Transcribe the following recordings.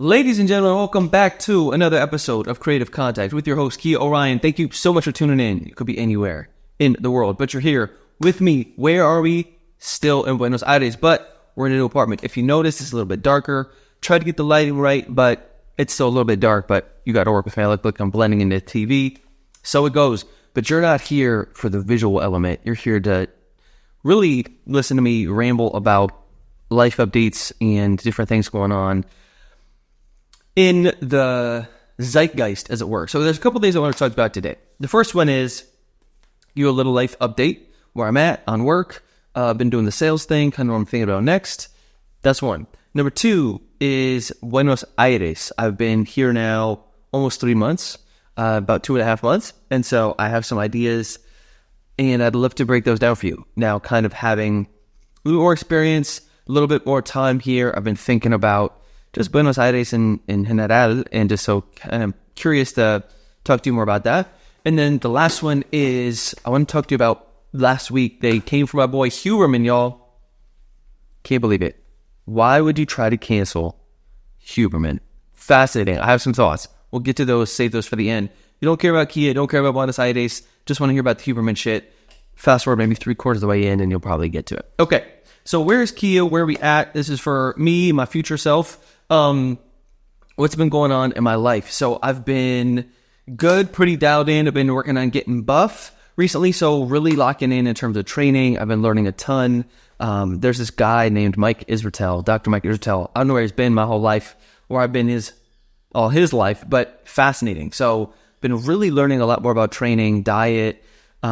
Ladies and gentlemen, welcome back to another episode of Creative Contact with your host, Kia Orion. Thank you so much for tuning in. You could be anywhere in the world, but you're here with me. Where are we? Still in Buenos Aires, but we're in a new apartment. If you notice, it's a little bit darker. Try to get the lighting right, but it's still a little bit dark, but you got to work with me. Look, I'm blending into TV. So it goes. But you're not here for the visual element. You're here to really listen to me ramble about life updates and different things going on in the zeitgeist, as it were. So there's a couple things I want to talk about today. The first one is a little life update, where I'm at on work. I've been doing the sales thing, kind of what I'm thinking about next. That's one. Number two is Buenos Aires. I've been here now almost 3 months, about 2.5 months. And so I have some ideas, and I'd love to break those down for you. Now, kind of having a little more experience, a little bit more time here, I've been thinking about just Buenos Aires in general, and just so kind of curious to talk to you more about that. And then the last one is, I want to talk to you about last week. They came from my boy Huberman, y'all. Can't believe it. Why would you try to cancel Huberman? Fascinating. I have some thoughts. We'll get to those, save those for the end. You don't care about Kia, don't care about Buenos Aires, just want to hear about the Huberman shit. Fast forward maybe 3/4 of the way in, and you'll probably get to it. Okay, so where's Kia? Where are we at? This is for me, my future self. What's been going on in my life? So I've been good, pretty dialed in. I've been working on getting buff recently, so really locking in terms of training. I've been learning a ton. There's this guy named Mike Israetel, Dr. Mike Israetel. I don't know where he's been my whole life, or I've been all his life, but fascinating. So been really learning a lot more about training, diet.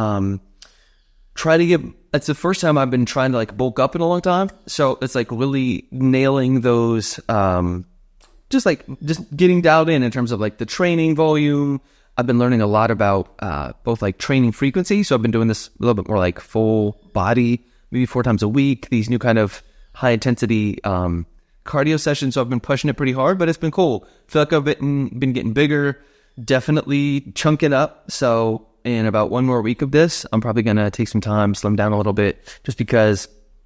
It's the first time I've been trying to bulk up in a long time. So it's really nailing those, just getting dialed in terms of the training volume. I've been learning a lot about both training frequency. So I've been doing this a little bit more full body, maybe 4 times a week, these new kind of high intensity cardio sessions. So I've been pushing it pretty hard, but it's been cool. I feel like I've been getting bigger, definitely chunking up. So in about 1 more week of this, I'm probably going to take some time, slim down a little bit, just because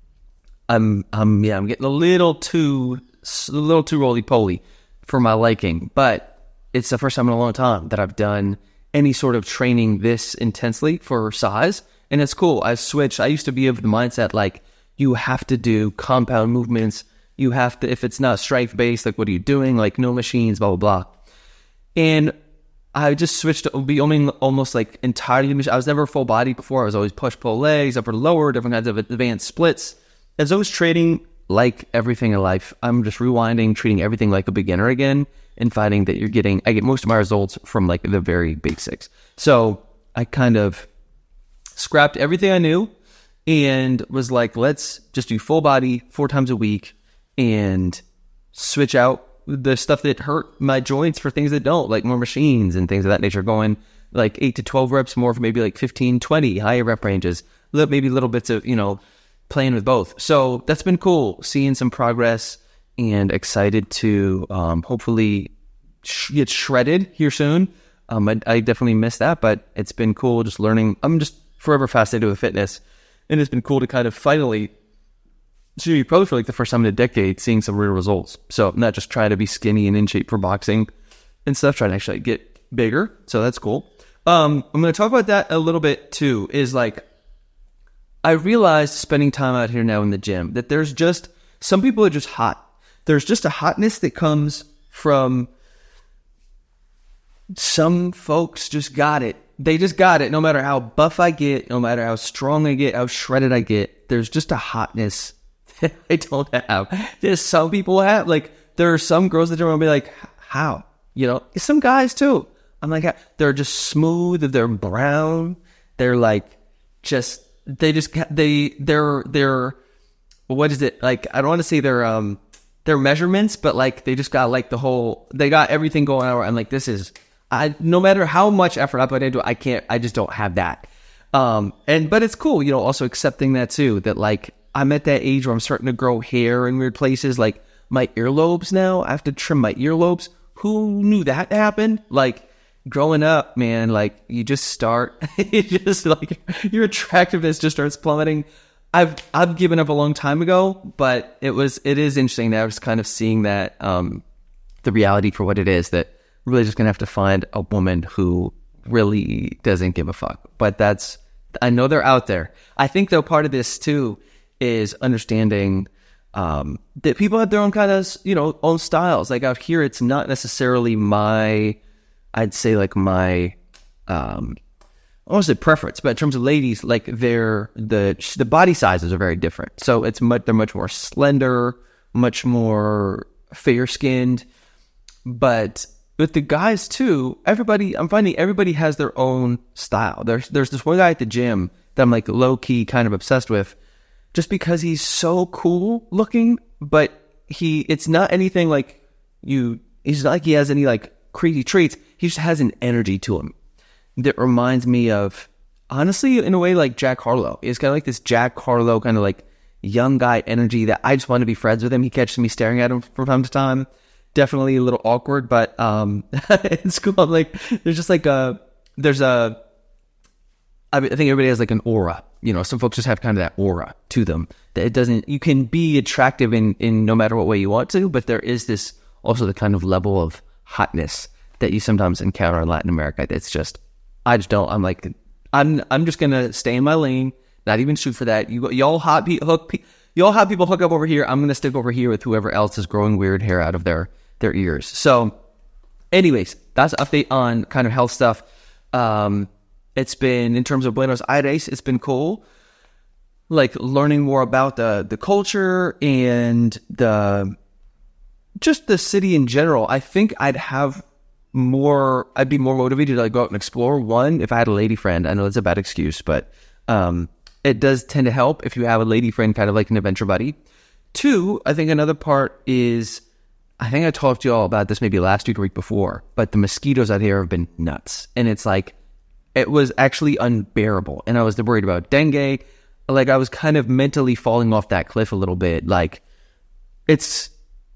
I'm getting a little too roly-poly for my liking. But it's the first time in a long time that I've done any sort of training this intensely for size, and it's cool. I switched. I used to be of the mindset you have to do compound movements. You have to, if it's not strength-based, what are you doing? No machines, blah, blah, blah. And I just switched to be almost entirely. I was never full body before. I was always push, pull legs, upper, lower, different kinds of advanced splits. As I was training, like everything in life, I'm just rewinding, treating everything like a beginner again, and finding that I get most of my results from the very basics. So I kind of scrapped everything I knew and was let's just do full body 4 times a week and switch out the stuff that hurt my joints for things that don't, more machines and things of that nature, going 8 to 12 reps, more for maybe 15, 20 higher rep ranges, maybe little bits of, playing with both. So that's been cool, seeing some progress, and excited to hopefully get shredded here soon. I definitely missed that, but it's been cool just learning. I'm just forever fascinated with fitness, and it's been cool to kind of finally, probably for the first time in a decade, seeing some real results. So I'm not just trying to be skinny and in shape for boxing and stuff, trying to actually get bigger. So that's cool. I'm going to talk about that a little bit too, is I realized spending time out here now in the gym that there's just, some people are just hot. There's just a hotness that comes from some folks just got it. They just got it. No matter how buff I get, no matter how strong I get, how shredded I get, there's just a hotness I don't have. There's some people have, there are some girls that will be how? Some guys too. I'm they're just smooth, they're brown, they're they're what is it? I don't want to say their measurements, but they just got they got everything going on. I'm this is, no matter how much effort I put into it, I just don't have that. But it's cool, also accepting that too, that I'm at that age where I'm starting to grow hair in weird places, my earlobes now. I have to trim my earlobes. Who knew that happened? Growing up, man, you just start, your attractiveness just starts plummeting. I've given up a long time ago, but it is interesting now just kind of seeing that the reality for what it is, that we're really just going to have to find a woman who really doesn't give a fuck. But I know they're out there. I think, though, part of this, too, is understanding that people have their own kind of, own styles. Like out here, it's not necessarily I'd say like my, I won't say preference, but in terms of ladies, like the body sizes are very different. So they're much more slender, much more fair skinned. But with the guys too, I'm finding everybody has their own style. There's this one guy at the gym that I'm like low key kind of obsessed with, just because he's so cool looking, but it's not anything like he's not like he has any like crazy traits. He just has an energy to him that reminds me of, honestly, in a way, like Jack Harlow. It's kind of like this Jack Harlow kind of like young guy energy that I just want to be friends with him. He catches me staring at him from time to time. Definitely a little awkward, but it's cool. I'm like, there's just like I think everybody has like an aura. Some folks just have kind of that aura to them that you can be attractive in no matter what way you want to, but there is this also the kind of level of hotness that you sometimes encounter in Latin America. It's just, I just don't, I'm like, I'm just going to stay in my lane, not even shoot for that. Y'all hot people hook up over here. I'm going to stick over here with whoever else is growing weird hair out of their ears. So anyways, that's an update on kind of health stuff. It's been, in terms of Buenos Aires, it's been cool. Like learning more about the culture and just the city in general. I think I'd be more motivated to like go out and explore. One, if I had a lady friend. I know it's a bad excuse, but it does tend to help if you have a lady friend, kind of like an adventure buddy. Two, I think another part is, I think I talked to you all about this maybe last week or week before, but the mosquitoes out here have been nuts. And it's like, it was actually unbearable. And I was worried about dengue. Like I was kind of mentally falling off that cliff a little bit. Like it's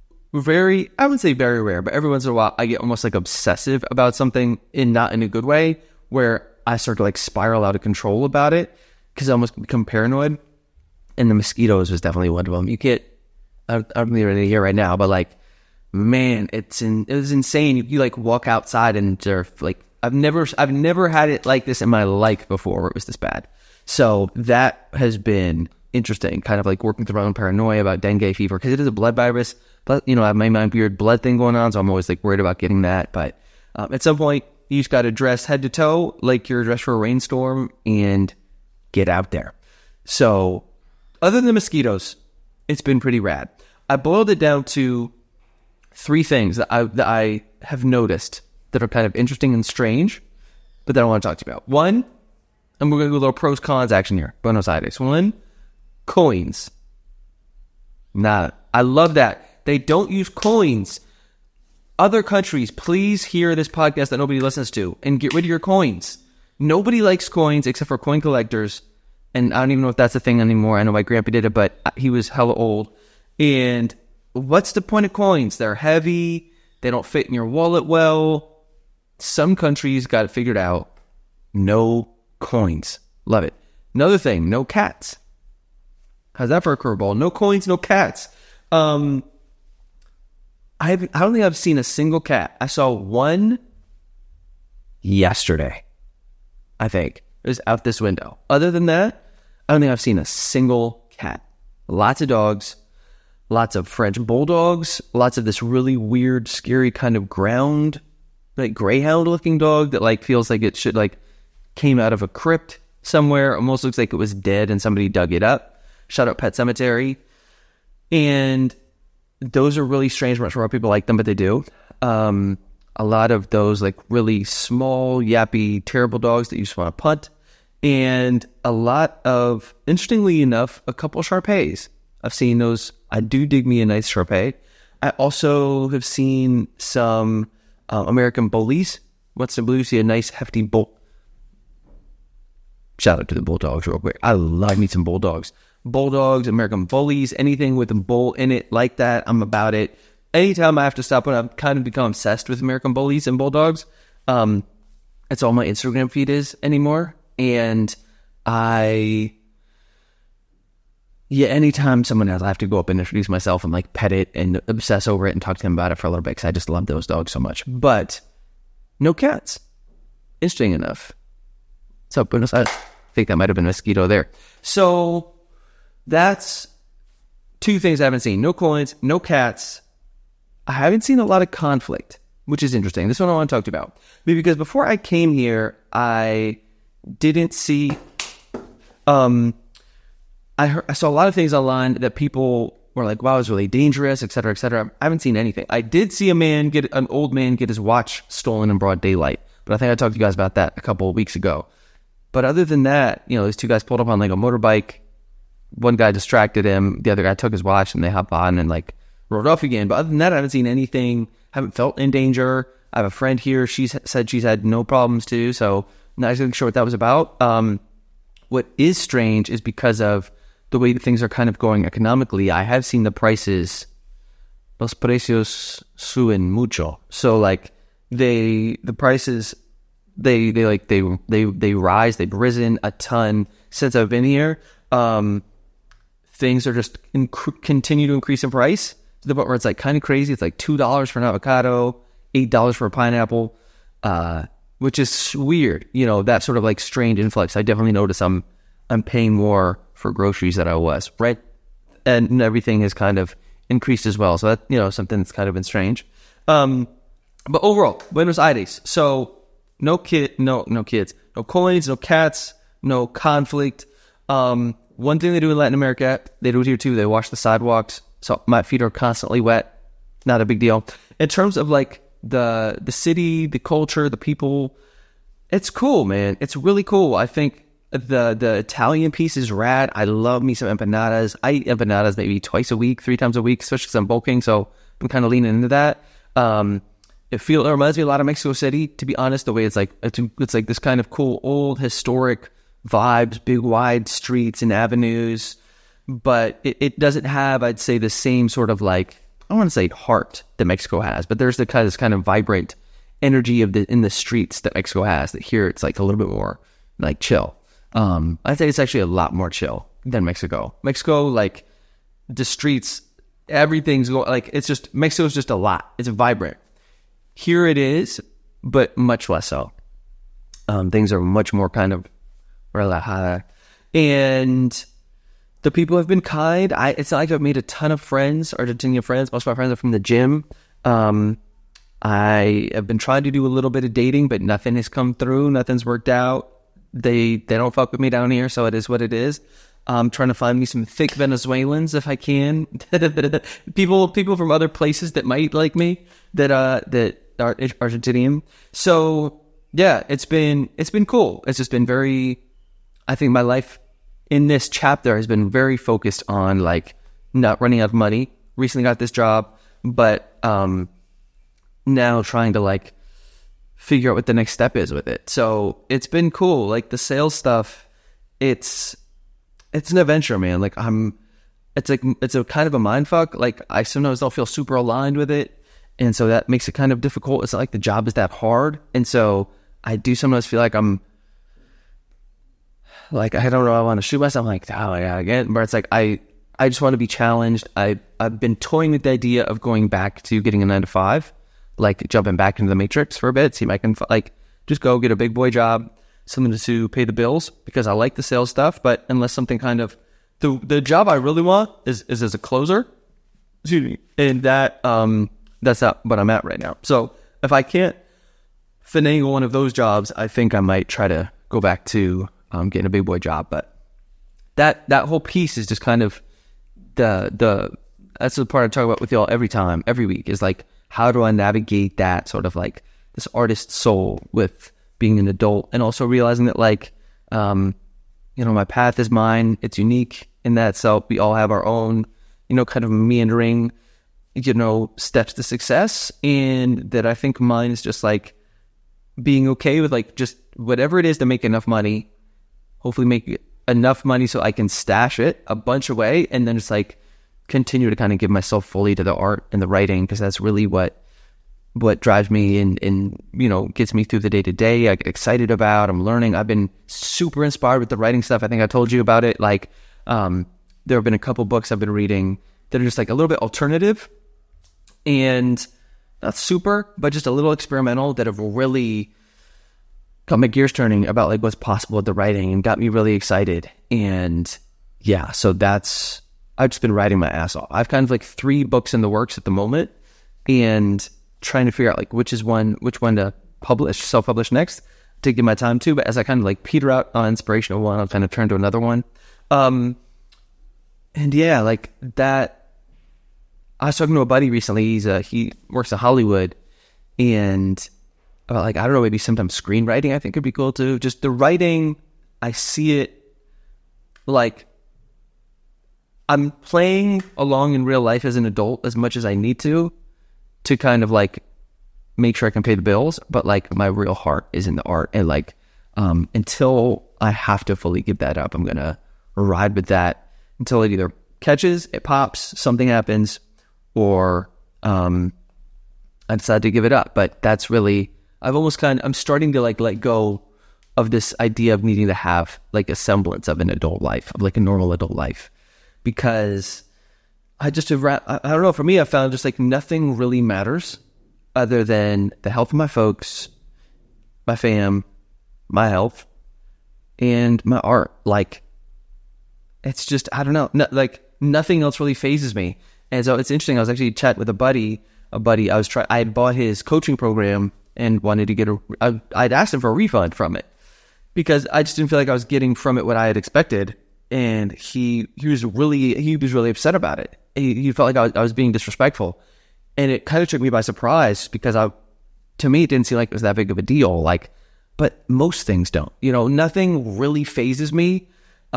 I wouldn't say very rare, but every once in a while I get almost like obsessive about something, not in a good way, where I start to like spiral out of control about it because I almost become paranoid. And the mosquitoes was definitely one of them. You can't, I don't need it here right now, but like, man, it was insane. You like walk outside and they're like, I've never had it like this in my life before where it was this bad. So that has been interesting, kind of like working through my own paranoia about dengue fever, because it is a blood virus. But, I have my weird blood thing going on, so I'm always like worried about getting that. But at some point, you just got to dress head to toe like you're dressed for a rainstorm and get out there. So other than the mosquitoes, it's been pretty rad. I boiled it down to 3 things that I have noticed that are kind of interesting and strange, but that I want to talk to you about. One, and we're going to do a little pros cons action here. Buenos Aires. 1, coins. Nah, I love that. They don't use coins. Other countries, please hear this podcast that nobody listens to and get rid of your coins. Nobody likes coins except for coin collectors. And I don't even know if that's a thing anymore. I know my grandpa did it, but he was hella old. And what's the point of coins? They're heavy. They don't fit in your wallet well. Some countries got it figured out. No coins. Love it. Another thing, no cats. How's that for a curveball? No coins, no cats. I don't think I've seen a single cat. I saw one yesterday, I think. It was out this window. Other than that, I don't think I've seen a single cat. Lots of dogs, lots of French bulldogs, lots of this really weird, scary kind of greyhound-looking dog that like feels like it should like came out of a crypt somewhere. Almost looks like it was dead and somebody dug it up. Shout out Pet Cemetery. And those are really strange. I'm not sure why people like them, but they do. A lot of those like really small, yappy, terrible dogs that you just want to punt. And a lot of, interestingly enough, a couple Shar-Peis. I've seen those. I do dig me a nice Shar-Pei. I also have seen some American Bullies. What's the blue? See a nice hefty bull. Shout out to the Bulldogs real quick. I love me some Bulldogs. Bulldogs, American Bullies, anything with a bull in it like that, I'm about it. Anytime I have to stop when I've kind of become obsessed with American Bullies and Bulldogs, it's all my Instagram feed is anymore. And I yeah, anytime someone else, I have to go up and introduce myself and like pet it and obsess over it and talk to them about it for a little bit because I just love those dogs so much. But no cats. Interesting enough. So Buenos Aires. I think that might have been a mosquito there. So that's two things I haven't seen. No coins, no cats. I haven't seen a lot of conflict, which is interesting. This one I want to talk to you about. Because before I came here, I didn't see... I saw a lot of things online that people were like, wow, it's really dangerous, et cetera, et cetera. I haven't seen anything. I did see an old man get his watch stolen in broad daylight. But I think I talked to you guys about that a couple of weeks ago. But other than that, these two guys pulled up on like a motorbike. One guy distracted him. The other guy took his watch and they hopped on and like rode off again. But other than that, I haven't seen anything. Haven't felt in danger. I have a friend here. She's said she's had no problems too. So not exactly sure what that was about. What is strange is because of the way that things are kind of going economically, I have seen the prices, los precios suben mucho. So like the prices, they rise, they've risen a ton since I've been here. Things are just continue to increase in price to the point where it's like kind of crazy. It's like $2 for an avocado, $8 for a pineapple, which is weird. That sort of like strange influx. I definitely notice I'm paying more for groceries than I was, right? And everything has kind of increased as well. So that, something that's kind of been strange. But overall, Buenos Aires. So no kids, no coins, no cats, no conflict. One thing they do in Latin America, they do it here too. They wash the sidewalks. So my feet are constantly wet. Not a big deal. In terms of like the city, the culture, the people, it's cool, man. It's really cool. I think the Italian piece is rad. I love me some empanadas. I eat empanadas maybe twice a week, 3 times a week, especially because I'm bulking. So I'm kind of leaning into that. It reminds me a lot of Mexico City, to be honest. The way it's like this kind of cool old historic vibes, big wide streets and avenues, but it doesn't have, I'd say, the same sort of like, I don't want to say heart that Mexico has, but there's this kind of vibrant energy in the streets that Mexico has. That here it's like a little bit more like chill. I'd say it's actually a lot more chill than Mexico. Mexico, like the streets, everything's going like Mexico's just a lot. It's vibrant. Here it is, but much less so. Things are much more kind of relajada, and the people have been kind. It's not like I've made a ton of friends, Argentinian friends. Most of my friends are from the gym. I have been trying to do a little bit of dating, but nothing has come through. Nothing's worked out. They don't fuck with me down here, so it is what it is. I'm trying to find me some thick Venezuelans if I can. people from other places that might like me that are Argentinian. So yeah, it's been cool. It's just been very. I think my life in this chapter has been very focused on like not running out of money. Recently got this job, but now trying to like figure out what the next step is with it. So it's been cool. Like the sales stuff, it's an adventure, man. Like it's a kind of a mind fuck. Like I sometimes don't feel super aligned with it. And so that makes it kind of difficult. It's not like the job is that hard. And so I do sometimes feel like I'm like, I don't know, I want to shoot myself. I'm like, oh yeah, again. But it's like, I just want to be challenged. I've been toying with the idea of going back to getting a 9-to-5. Like jumping back into the matrix for a bit, see if I can like just go get a big boy job, something to pay the bills, because I like the sales stuff. But unless something kind of the job I really want is as a closer, excuse me, and that's not what I'm at right now. So if I can't finagle one of those jobs, I think I might try to go back to getting a big boy job. But that whole piece is just kind of the that's the part I talk about with y'all every week is like, how do I navigate that sort of like this artist soul with being an adult, and also realizing that like, my path is mine. It's unique in that itself. We all have our own, kind of meandering, steps to success. And that I think mine is just like being okay with like just whatever it is to make enough money, hopefully make enough money so I can stash it a bunch away, and then just like continue to kind of give myself fully to the art and the writing, because that's really what drives me and gets me through the day to day. I get excited about, I'm learning. I've been super inspired with the writing stuff. I think I told you about it. Like, there have been a couple books I've been reading that are just like a little bit alternative and not super, but just a little experimental that have really got my gears turning about like what's possible with the writing and got me really excited. And yeah, so I've just been writing my ass off. I've kind of like 3 books in the works at the moment and trying to figure out like which one to self-publish next to give my time to. But as I kind of like peter out on inspiration of one, I'll kind of turn to another one. And yeah, like that, I was talking to a buddy recently. He works in Hollywood, and about like, I don't know, maybe sometimes screenwriting I think could be cool too. Just the writing, I see it like I'm playing along in real life as an adult as much as I need to kind of like make sure I can pay the bills. But like my real heart is in the art, and like until I have to fully give that up, I'm gonna ride with that until it either catches, it pops, something happens, or I decide to give it up. But that's really, I'm starting to like let go of this idea of needing to have like a semblance of an adult life, of like a normal adult life, because I don't know, for me, I found just like nothing really matters other than the health of my folks, my fam, my health, and my art. Like, it's just, I don't know, like nothing else really phases me. And so it's interesting. I was actually chatting with a buddy. I had bought his coaching program and wanted to get I'd asked him for a refund from it because I just didn't feel like I was getting from it what I had expected. And he was really upset about it. He felt like I was being disrespectful, and it kind of took me by surprise because to me, it didn't seem like it was that big of a deal. Like, but most things don't, nothing really phases me,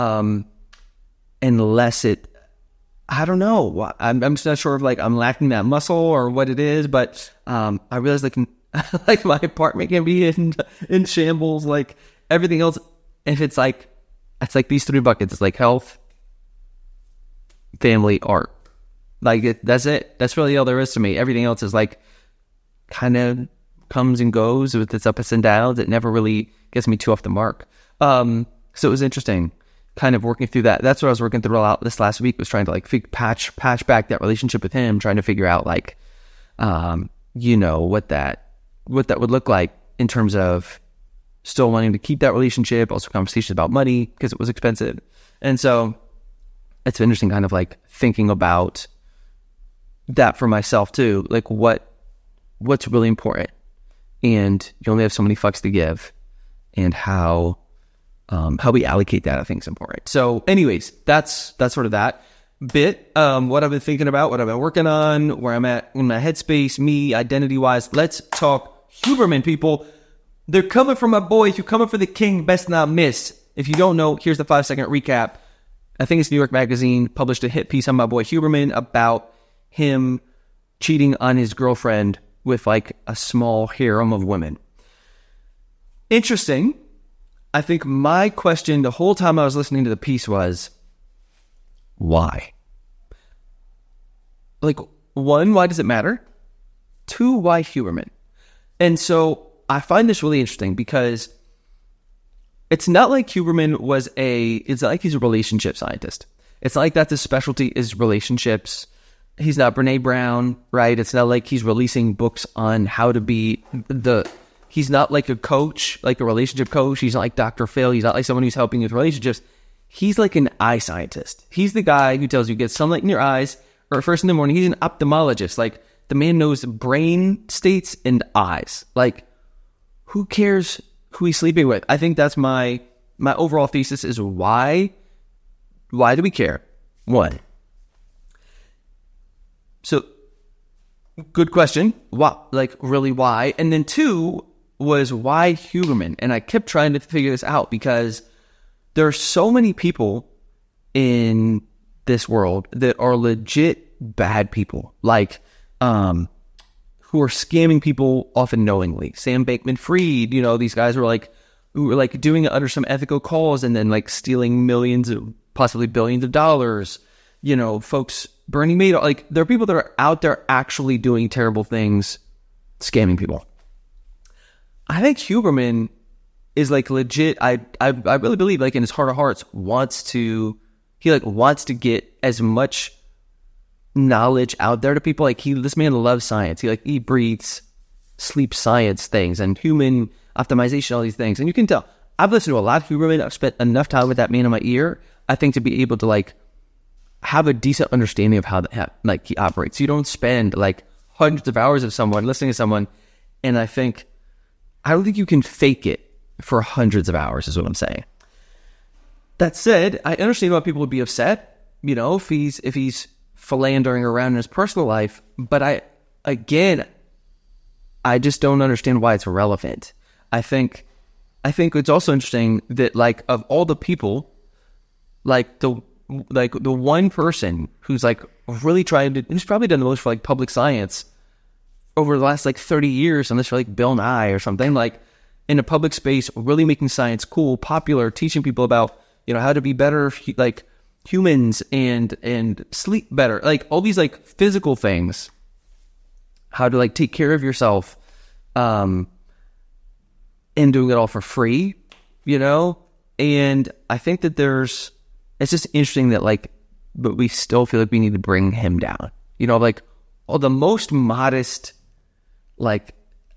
unless I don't know. I'm just not sure if like I'm lacking that muscle or what it is, but I realized like like my apartment can be in shambles, like everything else. If it's like these 3 buckets, it's like health, family, art. Like that's it. That's really all there is to me. Everything else is like kind of comes and goes with its ups and downs. It never really gets me too off the mark. So it was interesting kind of working through that. That's what I was working through out this last week, was trying to like patch back that relationship with him, trying to figure out like, what that would look like in terms of still wanting to keep that relationship, also conversations about money because it was expensive. And so it's interesting kind of like thinking about that for myself too, like what's really important, and you only have so many fucks to give, and how we allocate that I think is important. So anyways, that's sort of that bit, what I've been thinking about, what I've been working on, where I'm at in my headspace, me, identity wise. Let's talk Huberman, people. They're coming for my boys. You're coming for the king, best not miss. If you don't know, here's the 5-second recap. I think it's New York Magazine published a hit piece on my boy Huberman about him cheating on his girlfriend with like a small harem of women. Interesting. I think my question the whole time I was listening to the piece was, why? Like, 1, why does it matter? 2, why Huberman? And so I find this really interesting because it's not like Huberman it's not like he's a relationship scientist. It's not like that's his specialty is relationships. He's not Brene Brown, right? It's not like he's releasing books on how to be he's not like a coach, like a relationship coach. He's not like Dr. Phil. He's not like someone who's helping with relationships. He's like an eye scientist. He's the guy who tells you get sunlight in your eyes, or first in the morning. He's an ophthalmologist. Like, the man knows brain states and eyes. Like, who cares who he's sleeping with? I think that's my overall thesis is why do we care? 1. So, good question. Why, like, really why? And then 2 was why Huberman? And I kept trying to figure this out because there are so many people in this world that are legit bad people, like, who are scamming people often knowingly. Sam Bankman-Fried, these guys who were like doing it under some ethical cause and then like stealing millions of, possibly billions of dollars. Folks, Bernie Madoff, like there are people that are out there actually doing terrible things, scamming people. I think Huberman is like legit. I really believe, like in his heart of hearts, wants to he like wants to get as much knowledge out there to people. Like this man loves science. He breathes, sleeps science things and human optimization, all these things. And you can tell I've listened to a lot of Huberman. I've spent enough time with that man in my ear, I think, to be able to like have a decent understanding of how like he operates. You don't spend like hundreds of hours of someone listening to someone, and I don't think you can fake it for hundreds of hours, is what I'm saying. That said, I understand why people would be upset, if he's philandering around in his personal life, but I just don't understand why it's relevant. I think it's also interesting that like of all the people, like the one person who's like really who's probably done the most for like public science over the last like 30 years, unless you're like Bill Nye or something, like in a public space, really making science cool, popular, teaching people about, how to be better, like humans and sleep better, like all these like physical things, how to like take care of yourself, and doing it all for free, and I think that it's just interesting that like, but we still feel like we need to bring him down, like the most modest, like,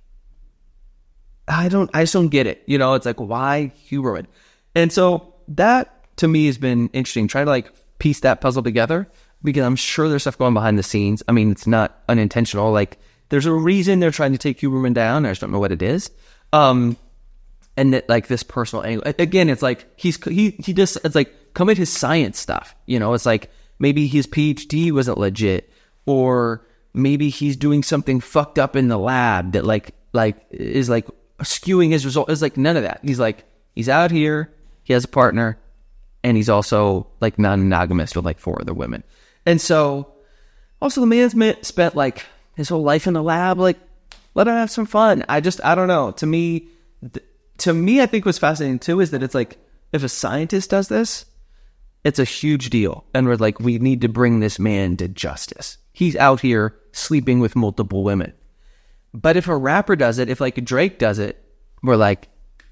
I just don't get it. It's like, why Huberman? And so that to me has been interesting, trying to like piece that puzzle together, because I'm sure there's stuff going behind the scenes. I mean, it's not unintentional. Like there's a reason they're trying to take Huberman down. I just don't know what it is. And that like this personal angle, again, it's like he just, it's like come at his science stuff. It's like maybe his PhD wasn't legit, or maybe he's doing something fucked up in the lab that like is like skewing his result. It's like none of that. He's like, he's out here, he has a partner, and he's also like non-monogamous with like 4 other women. And so also the man's spent like his whole life in the lab, like let him have some fun. I don't know. To me, I think what's fascinating too is that it's like, if a scientist does this, it's a huge deal. And we're like, we need to bring this man to justice. He's out here sleeping with multiple women. But if a rapper does it, if like Drake does it, we're like,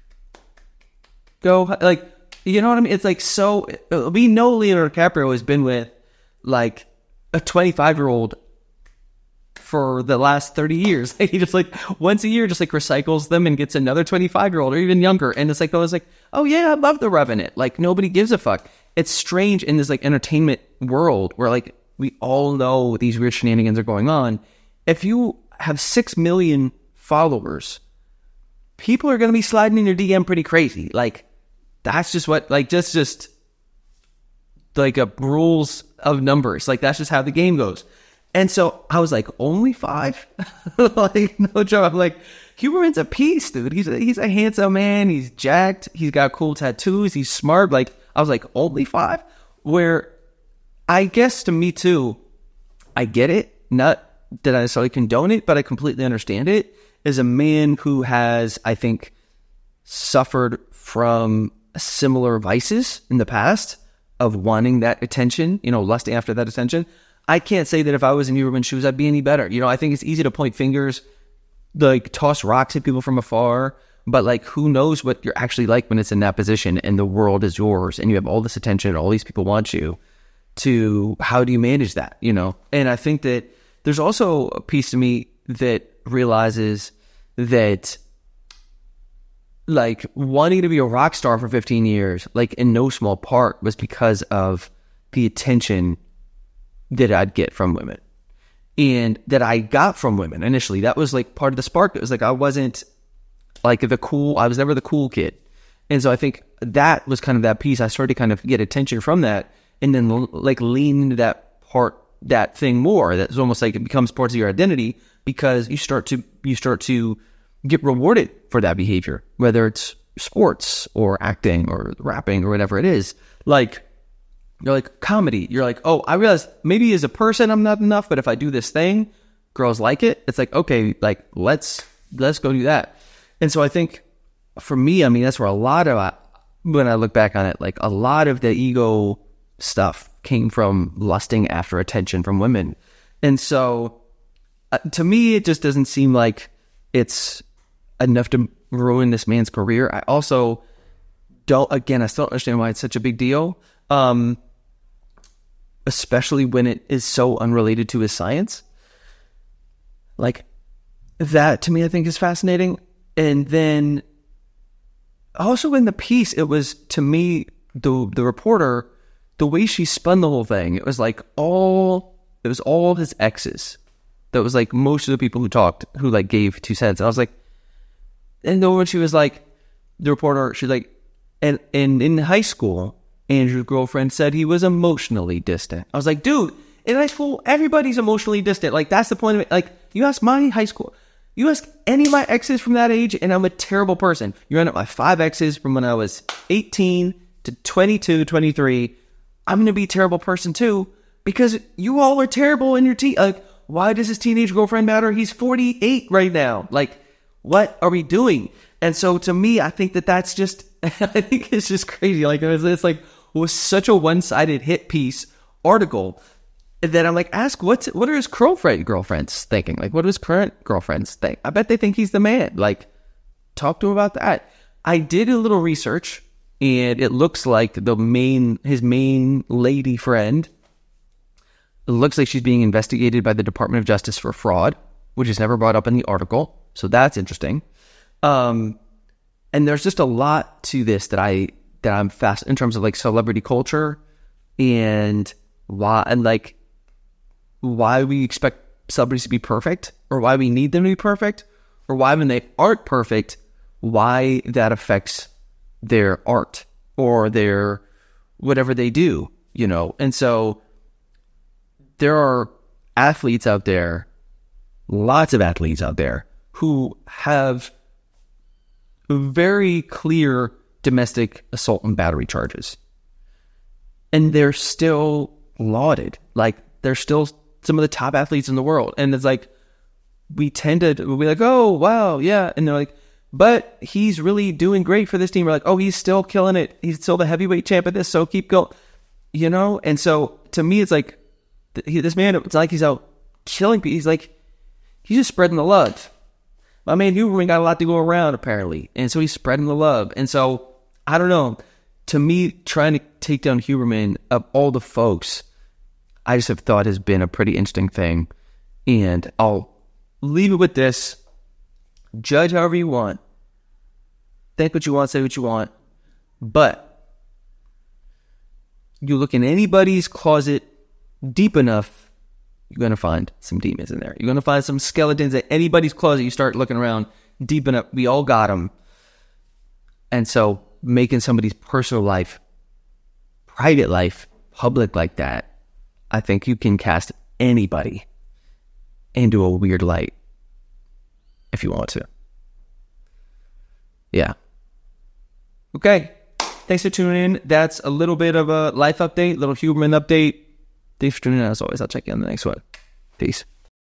go, like, you know what I mean? It's like, so we know Leonardo DiCaprio has been with like a 25-year-old for the last 30 years. He just like once a year just like recycles them and gets another 25-year-old or even younger. And it's like, I was like, oh yeah, I love The Revenant. Like nobody gives a fuck. It's strange in this like entertainment world where like we all know these weird shenanigans are going on. If you have 6 million followers, people are going to be sliding in your DM pretty crazy. Like that's just what, like just like a rules of numbers. Like that's just how the game goes. And so I was like, only 5? Like, no joke. I'm like, Huberman's a piece, dude. He's a handsome man. He's jacked. He's got cool tattoos. He's smart. Like, I was like, only 5? Where I guess to me too, I get it. Not that I necessarily condone it, but I completely understand it. As a man who has, I think, suffered from similar vices in the past of wanting that attention, lusting after that attention. I can't say that if I was in Huberman's shoes, I'd be any better. I think it's easy to point fingers, like toss rocks at people from afar, but like who knows what you're actually like when it's in that position and the world is yours and you have all this attention and all these people want you to, how do you manage that, And I think that there's also a piece to me that realizes that like wanting to be a rock star for 15 years, like in no small part was because of the attention that I'd get from women and that I got from women initially. That was like part of the spark. It was like, I wasn't like I was never the cool kid. And so I think that was kind of that piece. I started to kind of get attention from that and then like lean into that thing more. That's almost like it becomes part of your identity because you start to get rewarded for that behavior, whether it's sports or acting or rapping or whatever it is. Like, you're like comedy. You're like, oh, I realize maybe as a person I'm not enough, but if I do this thing, girls like it. It's like, okay, like let's go do that. And so I think for me, I mean, that's where a lot of, when I look back on it, like a lot of the ego stuff came from lusting after attention from women. And so to me, it just doesn't seem like it's enough to ruin this man's career. I also I still don't understand why it's such a big deal. especially when it is so unrelated to his science. Like, that to me, I think is fascinating. And then also in the piece, it was, to me, the reporter, the way she spun the whole thing, it was like all his exes. That was like most of the people who talked, who like gave 2 cents. And I was like, and then when she was like, the reporter, she's like, and in high school, Andrew's girlfriend said he was emotionally distant. I was like, dude, in high school, everybody's emotionally distant. Like, that's the point of it. Like, you ask my high school, you ask any of my exes from that age, and I'm a terrible person. You run up my 5 exes from when I was 18 to 22, 23. I'm going to be a terrible person too, because you all are terrible in your like, why does his teenage girlfriend matter? He's 48 right now. Like, what are we doing? And so to me, I think that's just, I think it's just crazy. Like, it's like, it was such a one-sided hit piece article that I'm like, ask what are his girlfriends thinking? Like, what do his current girlfriends think? I bet they think he's the man. Like, talk to him about that. I did a little research, and it looks like his main lady friend, it looks like she's being investigated by the Department of Justice for fraud, which is never brought up in the article. So that's interesting. And there's just a lot to this that I'm fast in terms of like celebrity culture and why we expect celebrities to be perfect, or why we need them to be perfect, or why when they aren't perfect, why that affects their art or their whatever they do, you know. And so there are athletes out there, lots of athletes out there, who have very clear domestic assault and battery charges. And they're still lauded. Like, they're still some of the top athletes in the world. And it's like, we'll be like, oh, wow, yeah. And they're like, but he's really doing great for this team. We're like, oh, he's still killing it. He's still the heavyweight champ of this, so keep going. You know? And so, to me, it's like, this man, it's like he's out killing people. He's like, he's just spreading the love. My man Huberman got a lot to go around, apparently. And so he's spreading the love. And so, I don't know. To me, trying to take down Huberman, of all the folks, I just have thought has been a pretty interesting thing. And I'll leave it with this. Judge however you want. Think what you want, say what you want. But you look in anybody's closet deep enough, you're going to find some demons in there. You're going to find some skeletons at anybody's closet. You start looking around deep enough. We all got them. And so making somebody's personal life, private life, public like that, I think you can cast anybody into a weird light if you want to. Yeah. Okay. Thanks for tuning in. That's a little bit of a life update, little Huberman update. Thanks for tuning in as always. I'll check you on the next one. Peace.